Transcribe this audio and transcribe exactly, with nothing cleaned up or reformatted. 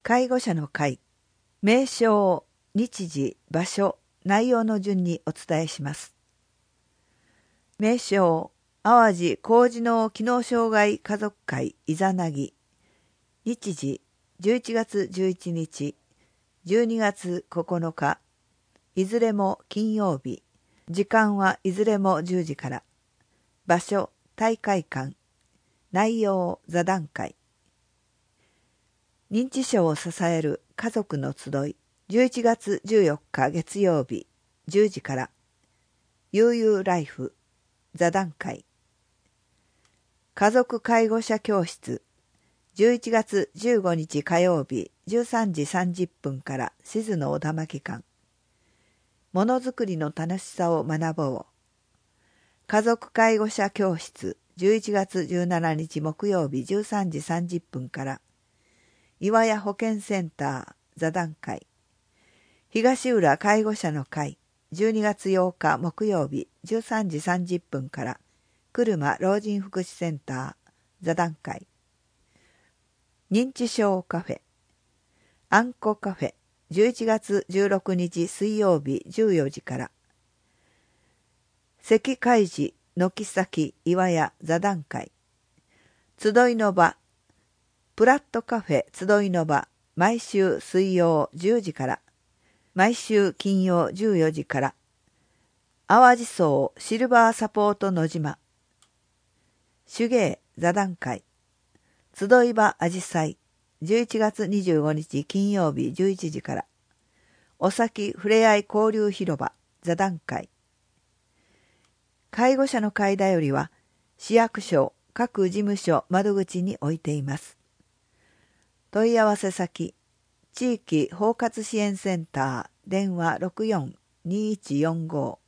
介護者の会、名称、日時、場所、内容の順にお伝えします。名称、淡路高次脳機能障害家族会いざなぎ。日時、じゅういちがつじゅういちにち、じゅうにがつここのか、いずれも金曜日。時間はいずれもじゅうじから。場所、大会館。内容、座談会。認知症を支える家族の集い。じゅういちがつじゅうよっか月曜日、じゅうじから。悠々ライフ。座談会。家族介護者教室。じゅういちがつじゅうごにち火曜日、じゅうさんじさんじゅっぷんから静野小玉機関。ものづくりの楽しさを学ぼう。家族介護者教室。じゅういちがつじゅうしちにち木曜日、じゅうさんじさんじゅっぷんから。岩屋保健センター座談会。東浦介護者の会。じゅうにがつようか木曜日、じゅうさんじさんじゅっぷんから。車老人福祉センター座談会。認知症カフェ。あんこカフェ。じゅういちがつじゅうろくにち水曜日じゅうよじから。関海寺軒先岩屋座談会。集いの場。プラットカフェ集いの場。毎週水曜じゅうじから。毎週金曜じゅうよじから。淡路荘シルバーサポートの島。手芸座談会。集い場あじさい。じゅういちがつにじゅうごにち金曜日じゅういちじから。おさきふれあい交流広場座談会。介護者の会だよりは市役所各事務所窓口に置いています。問い合わせ先、地域包括支援センター電話 ろくよんにいちよんご